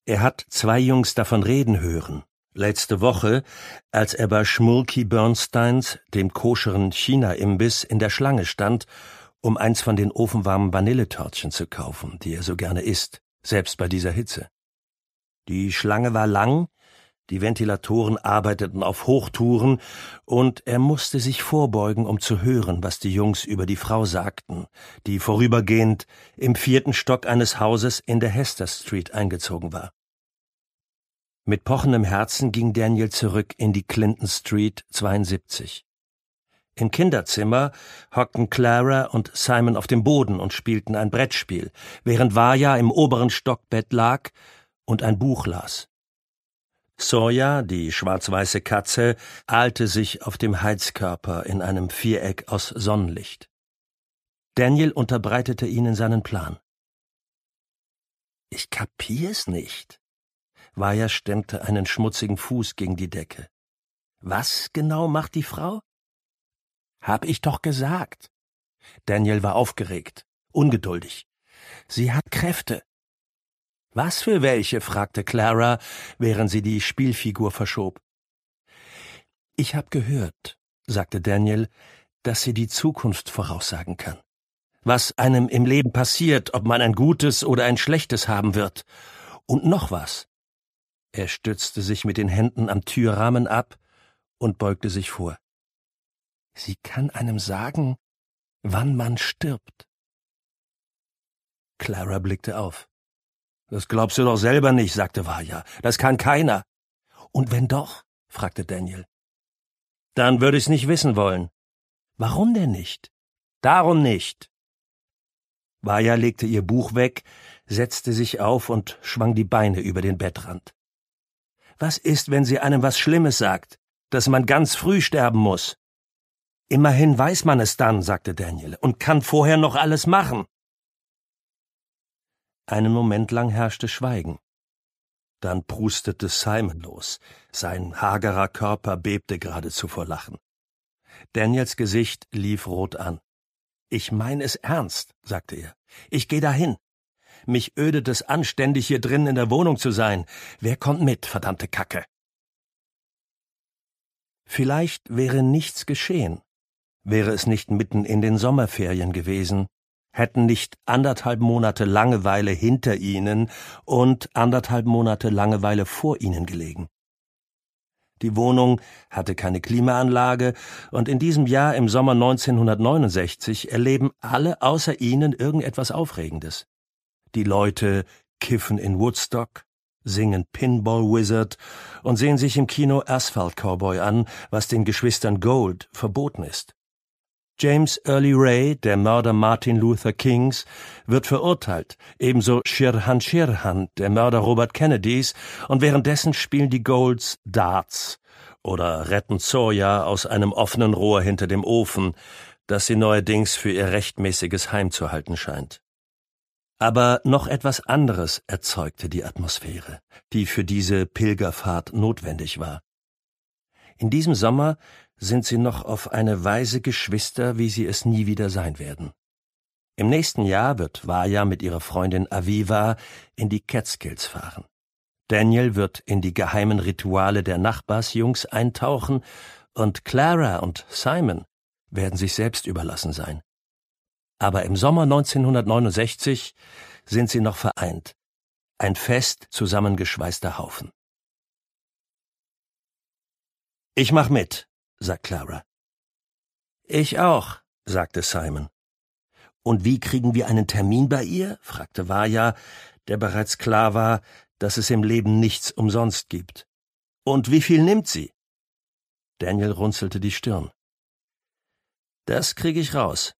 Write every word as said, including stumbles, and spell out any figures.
Er hat zwei Jungs davon reden hören. Letzte Woche, als er bei Schmulky Bernsteins, dem koscheren China-Imbiss, in der Schlange stand, um eins von den ofenwarmen Vanilletörtchen zu kaufen, die er so gerne isst, selbst bei dieser Hitze. Die Schlange war lang, die Ventilatoren arbeiteten auf Hochtouren, und er musste sich vorbeugen, um zu hören, was die Jungs über die Frau sagten, die vorübergehend im vierten Stock eines Hauses in der Hester Street eingezogen war. Mit pochendem Herzen ging Daniel zurück in die Clinton Street zweiundsiebzig. Im Kinderzimmer hockten Clara und Simon auf dem Boden und spielten ein Brettspiel, während Varya im oberen Stockbett lag und ein Buch las. Sawyer, die schwarz-weiße Katze, ahlte sich auf dem Heizkörper in einem Viereck aus Sonnenlicht. Daniel unterbreitete ihnen seinen Plan. »Ich kapier's nicht.« Varya stemmte einen schmutzigen Fuß gegen die Decke. »Was genau macht die Frau?« »Hab ich doch gesagt.« Daniel war aufgeregt, ungeduldig. »Sie hat Kräfte.« »Was für welche?« fragte Clara, während sie die Spielfigur verschob. »Ich hab gehört«, sagte Daniel, »dass sie die Zukunft voraussagen kann. Was einem im Leben passiert, ob man ein gutes oder ein schlechtes haben wird. Und noch was.« Er stützte sich mit den Händen am Türrahmen ab und beugte sich vor. »Sie kann einem sagen, wann man stirbt.« Clara blickte auf. »Das glaubst du doch selber nicht«, sagte Varya. »Das kann keiner.« »Und wenn doch?«, fragte Daniel. »Dann würde ich's nicht wissen wollen.« »Warum denn nicht?« »Darum nicht.« Varya legte ihr Buch weg, setzte sich auf und schwang die Beine über den Bettrand. »Was ist, wenn sie einem was Schlimmes sagt, dass man ganz früh sterben muss?« »Immerhin weiß man es dann«, sagte Daniel, »und kann vorher noch alles machen.« Einen Moment lang herrschte Schweigen. Dann prustete Simon los. Sein hagerer Körper bebte geradezu vor Lachen. Daniels Gesicht lief rot an. »Ich meine es ernst«, sagte er. »Ich geh dahin. Mich ödet es an, ständig hier drin in der Wohnung zu sein. Wer kommt mit, verdammte Kacke?« Vielleicht wäre nichts geschehen, wäre es nicht mitten in den Sommerferien gewesen, hätten nicht anderthalb Monate Langeweile hinter ihnen und anderthalb Monate Langeweile vor ihnen gelegen. Die Wohnung hatte keine Klimaanlage, und in diesem Jahr im Sommer neunzehnhundertneunundsechzig erleben alle außer ihnen irgendetwas Aufregendes. Die Leute kiffen in Woodstock, singen Pinball Wizard und sehen sich im Kino Asphalt Cowboy an, was den Geschwistern Gold verboten ist. James Early Ray, der Mörder Martin Luther Kings, wird verurteilt, ebenso Sirhan Sirhan, der Mörder Robert Kennedys, und währenddessen spielen die Golds Darts oder retten Sawyer aus einem offenen Rohr hinter dem Ofen, das sie neuerdings für ihr rechtmäßiges Heim zu halten scheint. Aber noch etwas anderes erzeugte die Atmosphäre, die für diese Pilgerfahrt notwendig war. In diesem Sommer sind sie noch auf eine Weise Geschwister, wie sie es nie wieder sein werden. Im nächsten Jahr wird Varya mit ihrer Freundin Aviva in die Catskills fahren. Daniel wird in die geheimen Rituale der Nachbarsjungs eintauchen, und Clara und Simon werden sich selbst überlassen sein. Aber im Sommer neunzehnhundertneunundsechzig sind sie noch vereint, ein fest zusammengeschweißter Haufen. »Ich mach mit«, sagt Clara. »Ich auch«, sagte Simon. »Und wie kriegen wir einen Termin bei ihr?« fragte Varya, der bereits klar war, dass es im Leben nichts umsonst gibt. »Und wie viel nimmt sie?« Daniel runzelte die Stirn. »Das kriege ich raus.